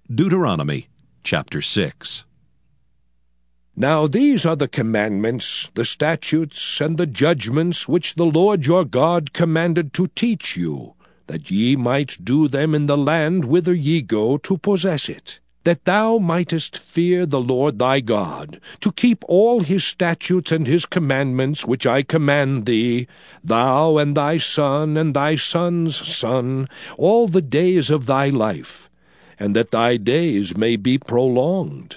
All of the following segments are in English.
Deuteronomy chapter 6. Now these are the commandments, the statutes, and the judgments which the Lord your God commanded to teach you, that ye might do them in the land whither ye go to possess it, that thou mightest fear the Lord thy God, to keep all his statutes and his commandments which I command thee, thou and thy son and thy son's son, all the days of thy life, and that thy days may be prolonged.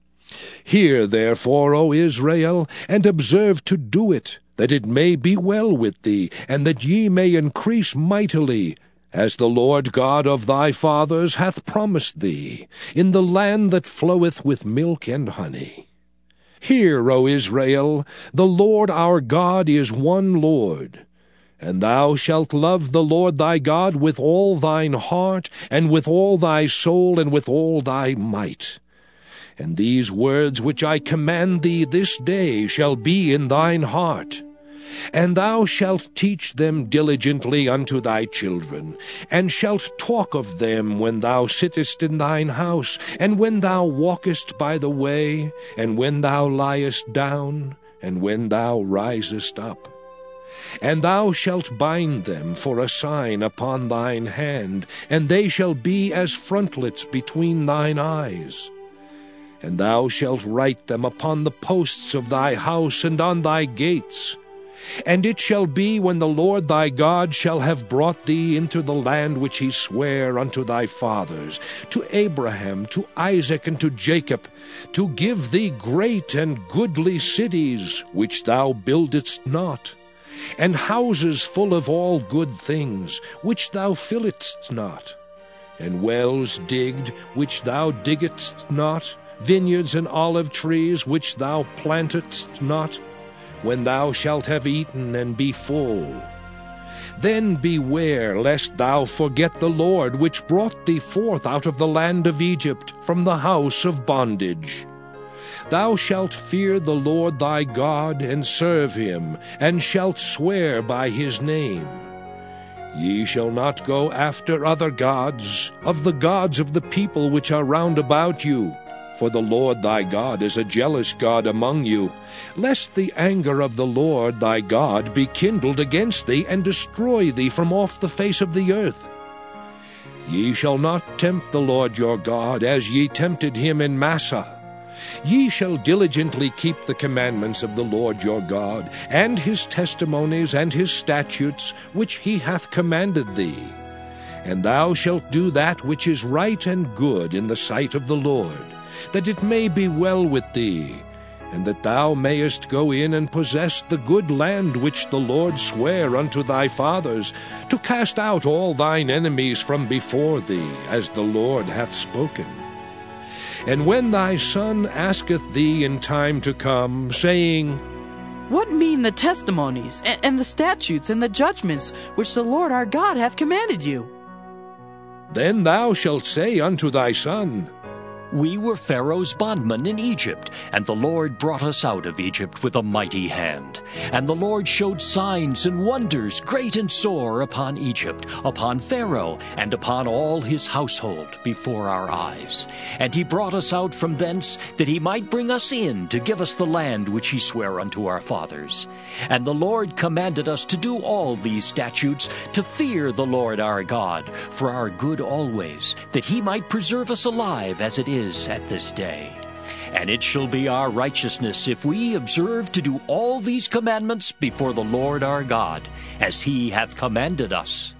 Hear therefore, O Israel, and observe to do it, that it may be well with thee, and that ye may increase mightily, as the Lord God of thy fathers hath promised thee, in the land that floweth with milk and honey. Hear, O Israel, the Lord our God is one Lord. And thou shalt love the Lord thy God with all thine heart, and with all thy soul, and with all thy might. And these words which I command thee this day shall be in thine heart. And thou shalt teach them diligently unto thy children, and shalt talk of them when thou sittest in thine house, and when thou walkest by the way, and when thou liest down, and when thou risest up. And thou shalt bind them for a sign upon thine hand, and they shall be as frontlets between thine eyes. And thou shalt write them upon the posts of thy house and on thy gates. And it shall be, when the Lord thy God shall have brought thee into the land which he sware unto thy fathers, to Abraham, to Isaac, and to Jacob, to give thee great and goodly cities, which thou buildedst not, and houses full of all good things, which thou filledst not, and wells digged, which thou diggedst not, vineyards and olive trees, which thou plantedst not, when thou shalt have eaten and be full. Then beware lest thou forget the Lord, which brought thee forth out of the land of Egypt, from the house of bondage. Thou shalt fear the Lord thy God, and serve him, and shalt swear by his name. Ye shall not go after other gods, of the gods of the people which are round about you, for the Lord thy God is a jealous God among you, lest the anger of the Lord thy God be kindled against thee, and destroy thee from off the face of the earth. Ye shall not tempt the Lord your God, as ye tempted him in Massah. Ye shall diligently keep the commandments of the Lord your God, and his testimonies and his statutes, which he hath commanded thee. And thou shalt do that which is right and good in the sight of the Lord, that it may be well with thee, and that thou mayest go in and possess the good land which the Lord sware unto thy fathers, to cast out all thine enemies from before thee, as the Lord hath spoken. And when thy son asketh thee in time to come, saying, What mean the testimonies, and the statutes, and the judgments, which the Lord our God hath commanded you? Then thou shalt say unto thy son, We were Pharaoh's bondmen in Egypt, and the Lord brought us out of Egypt with a mighty hand. And the Lord showed signs and wonders, great and sore, upon Egypt, upon Pharaoh, and upon all his household, before our eyes. And he brought us out from thence, that he might bring us in, to give us the land which he sware unto our fathers. And the Lord commanded us to do all these statutes, to fear the Lord our God, for our good always, that he might preserve us alive, as it is at this day. And it shall be our righteousness if we observe to do all these commandments before the Lord our God, as he hath commanded us.